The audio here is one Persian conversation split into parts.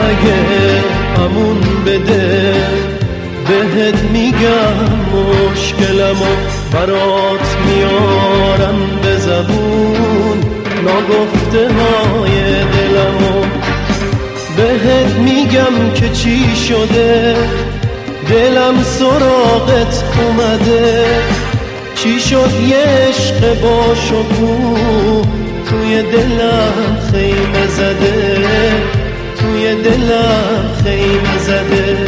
اگه امون بده بهت میگم مشکلمو برات میارم به زبون ناگفته های دلمو بهت میگم که چی شده دلم سراغت اومده چی شد یه عشق با شکوه توی دلم خیمه زده توی دلم خیمه زده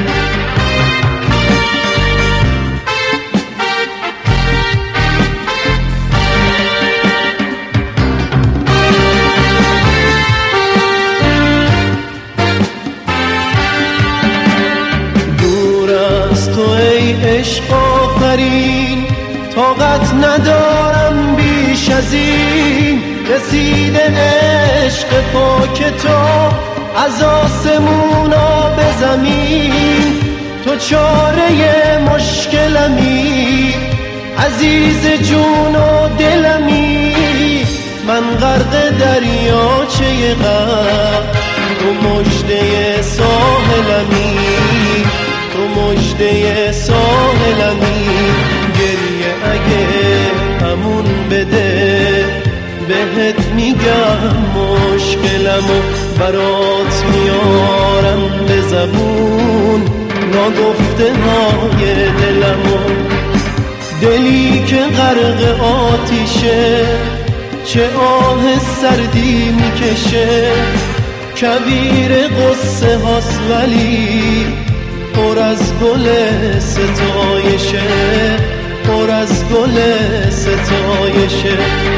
عشق آفرین طاقت ندارم بیش از این رسیده عشق پاک تو از آسمونا به زمین تو چاره مشکلمی عزیز جون و دلمی من غرق دریاچه غم تو مژده ساحلمی تو مژده ساحلمی گریه اگه امون بده بهت میگم مشکلمو برات میارم به زبون ناگفته های دلمو دلی که غرق آتیشه چه آه سردی میکشه کویر قصه هاست ولی پر از گل ستایشه پر از گل ستایشه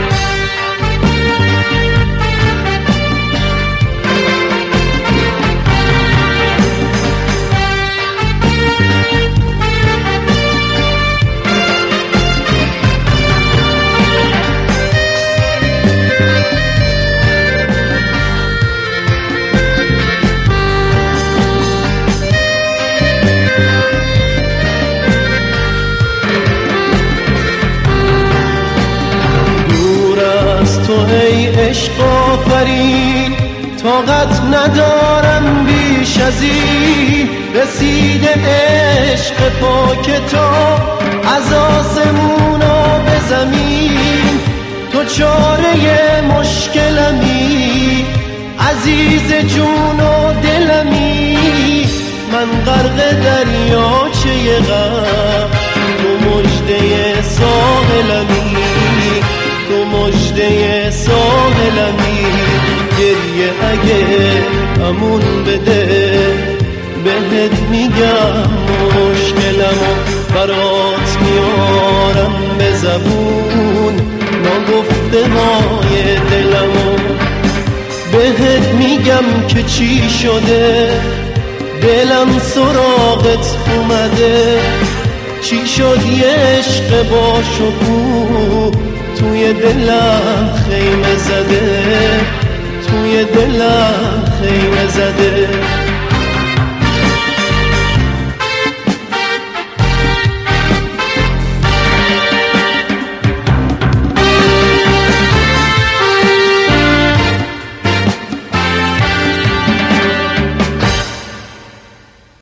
ای عشق آفرین طاقت ندارم بیش از این رسیده عشق پاک تو از آسمونا به زمین تو چاره مشکلمی عزیز جون و دلمی من غرق دریاچه غم تو مژده ساحلمی تو مژده ساحلمی گریه اگه امون بده بهت میگم مشکلمو برات میارم به زبون ناگفته های دلمو بهت میگم که چی شده دلم سراغت اومده چی شد یه عشق با شکوه توی دلم خیمه زده توی دلم خیمه زده